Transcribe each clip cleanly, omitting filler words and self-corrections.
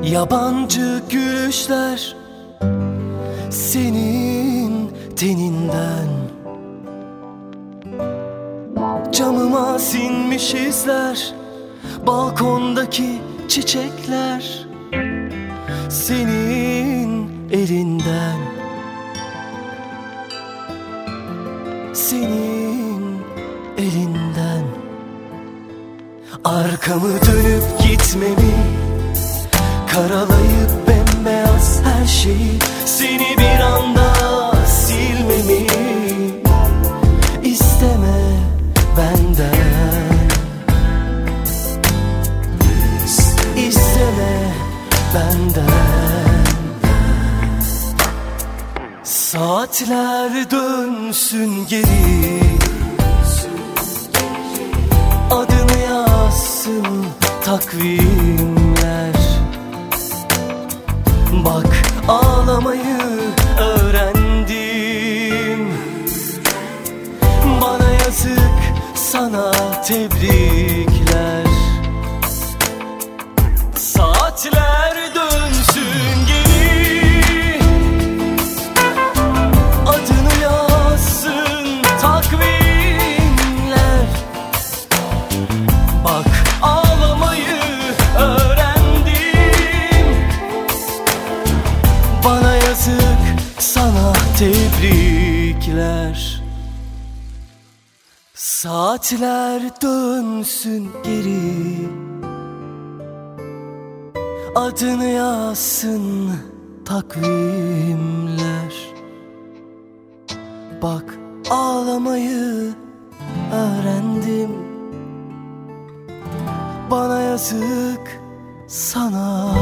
Yabancı gülüşler senin teninden, camıma sinmiş izler, balkondaki çiçekler senin elinden, senin elinden. Arkamı dönüp gitmemi, karalayıp bembeyaz her şeyi, seni bir anda silmemi isteme benden, isteme benden. Saatler dönsün geri, adını yazsın takvimler. Bak ağlamayı öğrendim, bana yazık, sana tebrikler. Saatler dönsün geri, adını yazsın takvimler. Bak ağlamayı öğrendim, bana yazık, sana tebrikler. Saatler dönsün geri, adını yazsın takvimler. Bak ağlamayı öğrendim, bana yazık, sana.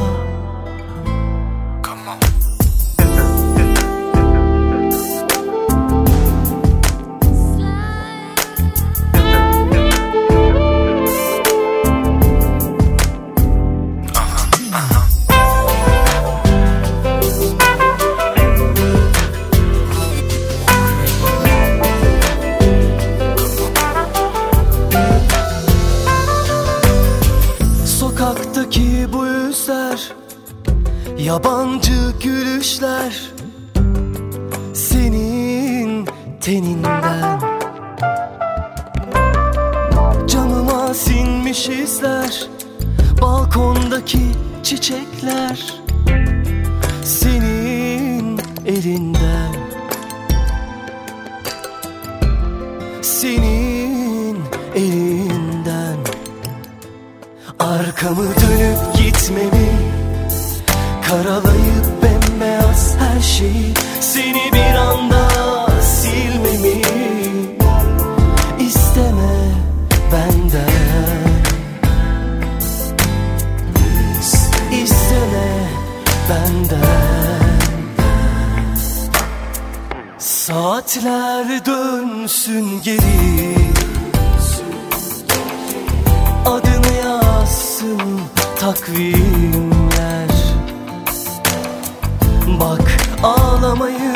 Sokaktaki bu yüzler, yabancı gülüşler senin teninden, camıma sinmiş izler, balkondaki çiçekler senin elinden, senin elinden. Arkamı dönüp gitmemi, karalayıp bembeyaz her şeyi, seni bir anda silmemi isteme benden, isteme benden. Saatler dönsün geri, adını yazsın takvimler. Bak ağlamayı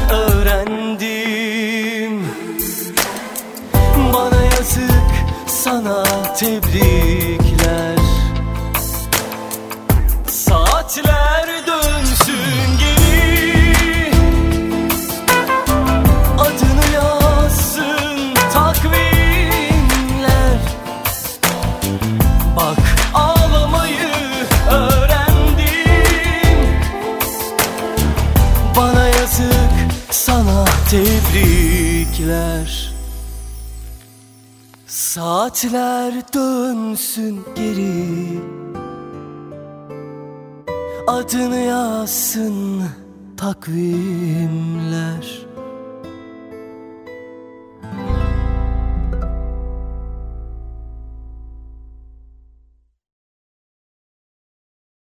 öğrendim, bana yazık, sana tebrikler. Saatler dönsün geri, adını yazsın takvimler. Bak ağlamayı öğrendim, bana yazık, sana tebrikler. Saatler dönsün geri, adını yazsın takvimler.